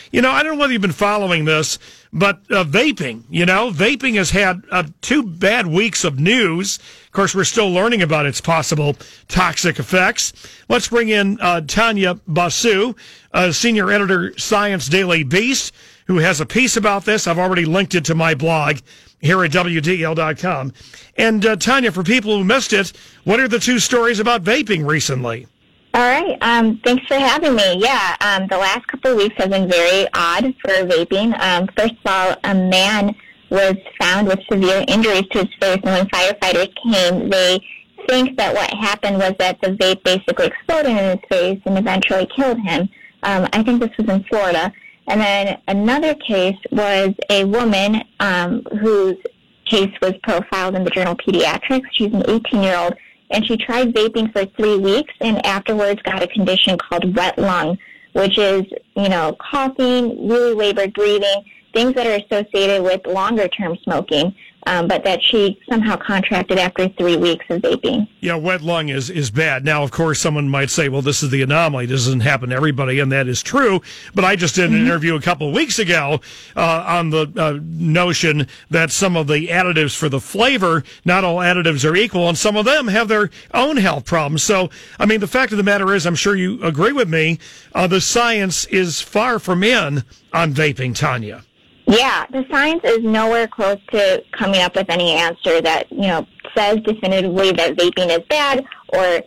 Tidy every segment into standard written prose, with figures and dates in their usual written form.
I don't know whether you've been following this, but vaping, vaping has had 2 bad weeks of news. Of course, we're still learning about its possible toxic effects. Let's bring in Tanya Basu, senior editor, Science Daily Beast, who has a piece about this. I've already linked it to my blog here at WDL.com. And Tanya, for people who missed it, what are the 2 stories about vaping recently? All right. Thanks for having me. Yeah, the last couple of weeks have been very odd for vaping. First of all, a man was found with severe injuries to his face, and when firefighters came, they think that what happened was that the vape basically exploded in his face and eventually killed him. I think this was in Florida. And then another case was a woman whose case was profiled in the journal Pediatrics. She's an 18-year-old, and she tried vaping for 3 weeks and afterwards got a condition called wet lung, which is, coughing, really labored breathing, things that are associated with longer-term smoking, but that she somehow contracted after 3 weeks of vaping. Yeah, wet lung is bad. Now, of course, someone might say, well, this is the anomaly. This doesn't happen to everybody, and that is true. But I just did an interview a couple of weeks ago on the notion that some of the additives for the flavor, not all additives are equal, and some of them have their own health problems. So, the fact of the matter is, I'm sure you agree with me, the science is far from in on vaping, Tanya. Yeah, the science is nowhere close to coming up with any answer that, says definitively that vaping is bad or,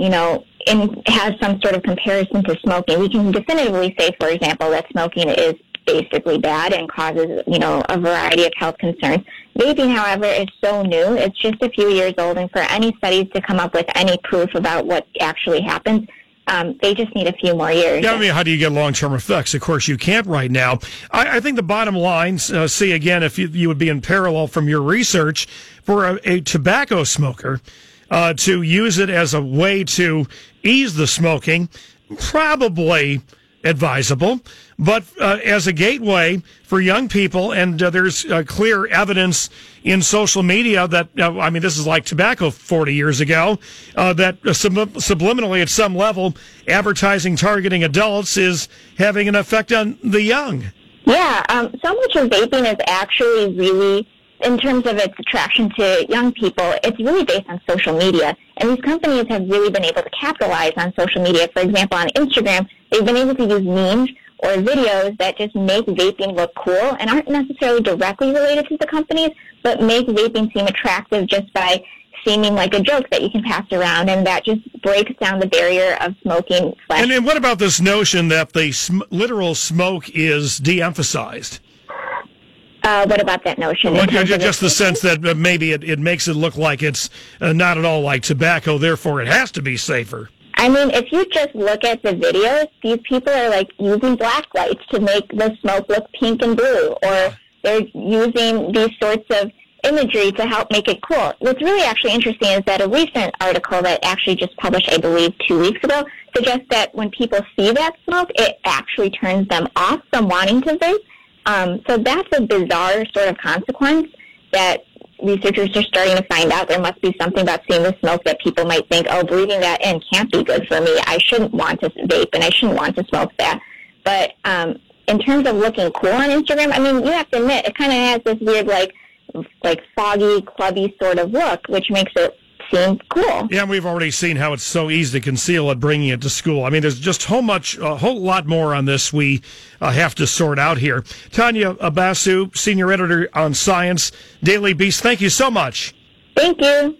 has some sort of comparison to smoking. We can definitively say, for example, that smoking is basically bad and causes, a variety of health concerns. Vaping, however, is so new. It's just a few years old, and for any studies to come up with any proof about what actually happens, they just need a few more years. Yeah, how do you get long-term effects? Of course, you can't right now. I think the bottom line, see, again, if you would be in parallel from your research, for a tobacco smoker to use it as a way to ease the smoking, probably advisable, but as a gateway for young people, and there's clear evidence in social media that, this is like tobacco 40 years ago, that subliminally at some level, advertising targeting adults is having an effect on the young. Yeah, so much of vaping is actually really, in terms of its attraction to young people, it's really based on social media. And these companies have really been able to capitalize on social media. For example, on Instagram, they've been able to use memes or videos that just make vaping look cool and aren't necessarily directly related to the companies, but make vaping seem attractive just by seeming like a joke that you can pass around, and that just breaks down the barrier of smoking. And what about this notion that the literal smoke is de-emphasized? What about that notion? Well, just the sense that maybe it makes it look like it's not at all like tobacco, therefore it has to be safer. If you just look at the videos, these people are using black lights to make the smoke look pink and blue, or they're using these sorts of imagery to help make it cool. What's really actually interesting is that a recent article that actually just published, I believe, 2 weeks ago, suggests that when people see that smoke, it actually turns them off from wanting to vape. So that's a bizarre sort of consequence that researchers are starting to find out. There must be something about seeing the smoke that people might think, breathing that in can't be good for me. I shouldn't want to vape and I shouldn't want to smoke that. But in terms of looking cool on Instagram, you have to admit, it kind of has this weird, like foggy, clubby sort of look, which makes it seem cool. Yeah, we've already seen how it's so easy to conceal it, bringing it to school. There's just a whole lot more on this we have to sort out here. Tanya Basu, senior editor on Science Daily Beast, thank you so much. Thank you.